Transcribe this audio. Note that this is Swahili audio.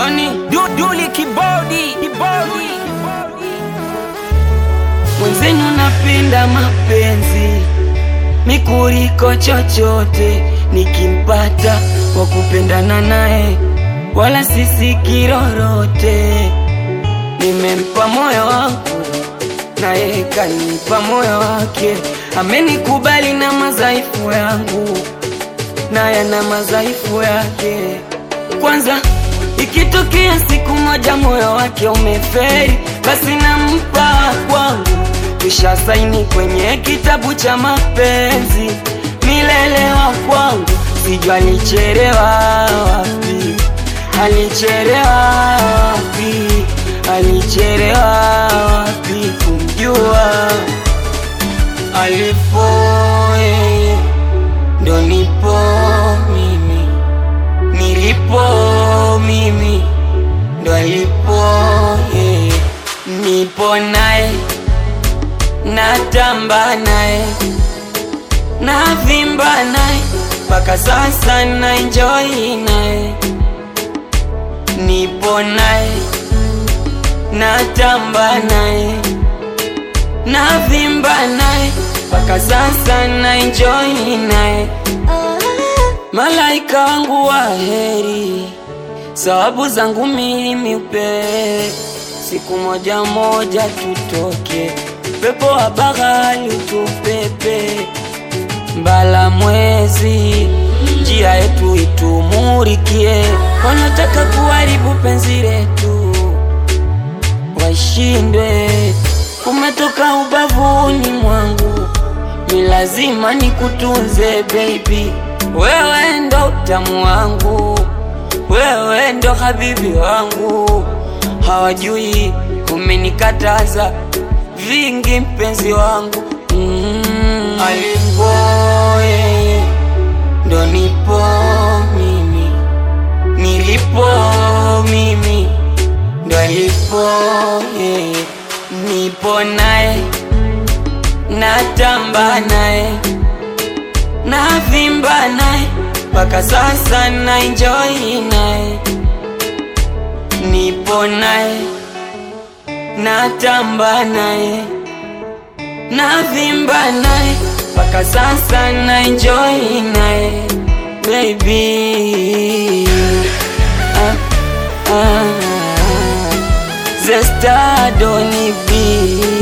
Doni Duli kibodi mwenzenu, napenda mapenzi mikuriko chochote, nikimpata wa kupendana naye wala sisi kirorote. Nimempa moyo wangu naye kanipa moyo wake, amenikubali na madhaifu yangu naye na madhaifu yake. Kwanza ikitokea siku moja moyo wake umeferi, basi nampa kwangu, tushasaini kwenye kitabu cha mapenzi, milele wa kwangu. Sijua alichelewa wapi, alichelewa wapi kumjua. Alipo yeye ndo nipo mimi, nilipo mimi ndo alipo yeye. Nipo naye, natamba naye, navimba naye, mpaka sasa na enjoy naye. Nipo naye, natamba naye, navimba naye, mpaka sasa na enjoy naye. Malaika wangu wa heri, sababu zangu mimi upe, siku moja moja tutoke, pepo wa bahari utupepe, mbala mwezi njia yetu itumurikie. Wanataka kuharibu penzi letu washindwe, kumetoka ubavuni mwangu, ni lazima nikutunze baby. Wewe ndo utamu wangu, wewe ndo habibi wangu, hawajui umenikataza vingi mpenzi wangu. Alipo yeye ndo nipo mimi, nilipo mimi ndo alipo yeye. Nipo naye, natamba naye, navimba naye, mpaka sasa na enjoy naye. Nipo naye, natamba naye, navimba naye, mpaka sasa na enjoy naye baby. Zesta Doni B.